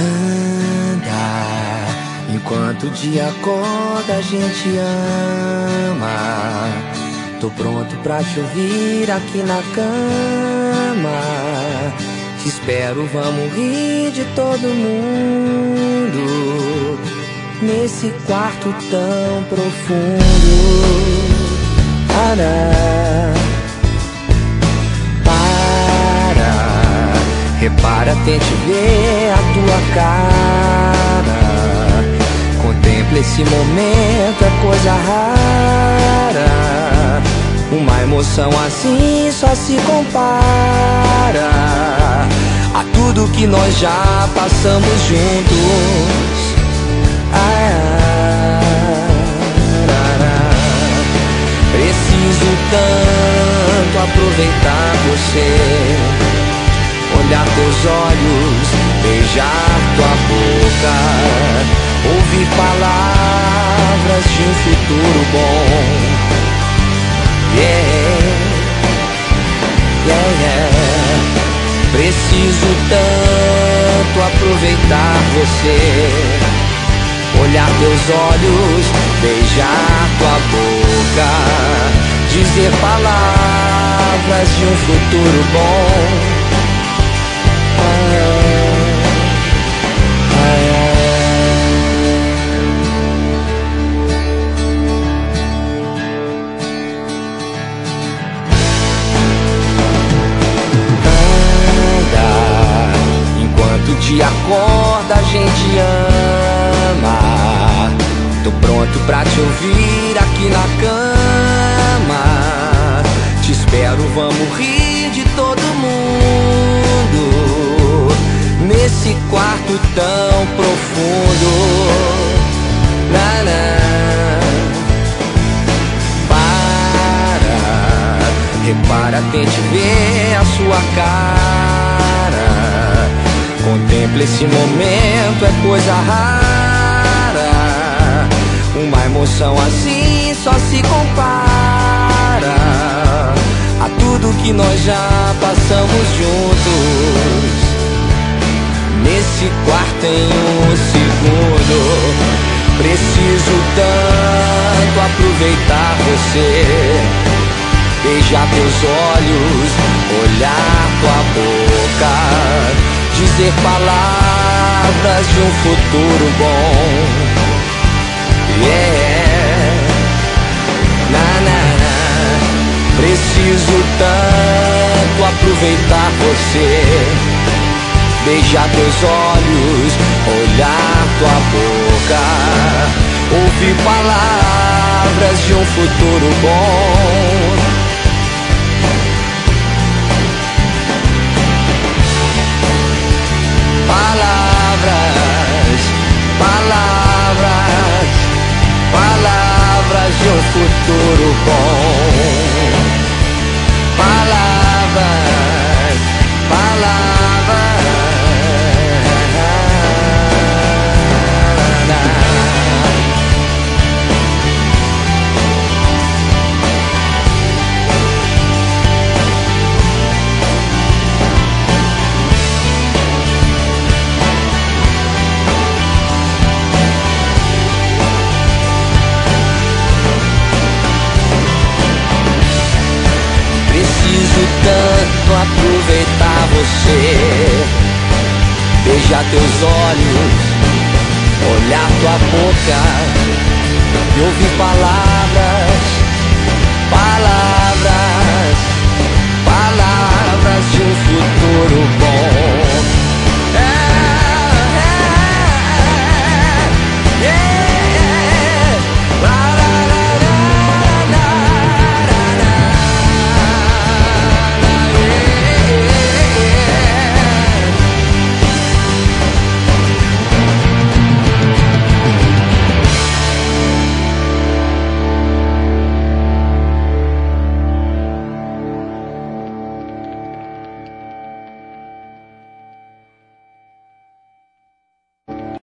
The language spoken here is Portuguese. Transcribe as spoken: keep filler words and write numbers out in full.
Anda, enquanto o dia acorda a gente ama. Tô pronto pra te ouvir aqui na cama. Te espero, vamos rir de todo mundo nesse quarto tão profundo. Para, para, repara, tente ver a tua cara. Contempla esse momento, é coisa rara. Uma emoção assim só se compara a tudo que nós já passamos juntos. Preciso tanto aproveitar você, olhar teus olhos, beijar tua boca, ouvir palavras de um futuro bom. Yeah, yeah, yeah. Preciso tanto aproveitar você, olhar teus olhos, beijar tua boca, dizer palavras de um futuro bom. Ah, ah, Anda, enquanto o dia acorda a gente ama. Tô pronto pra te ouvir aqui na cama. Te espero, vamos rir de todo mundo nesse quarto tão profundo. Na, na. Para, repara, tente ver a sua cara. Contempla esse momento, é coisa rara. Uma emoção assim só se compara a tudo que nós já passamos juntos nesse quarto em um segundo. Preciso tanto aproveitar você, beijar teus olhos, olhar tua boca, dizer palavras de um futuro bom. Yeah, na, na, na. Preciso tanto aproveitar você, beijar teus olhos, olhar tua boca, ouvir palavras de um futuro bom. Palavras, palavras, palavras de um futuro bom. Palavras, palavras. Preciso tanto aproveitar você, beijar teus olhos, olhar tua boca e ouvir palavras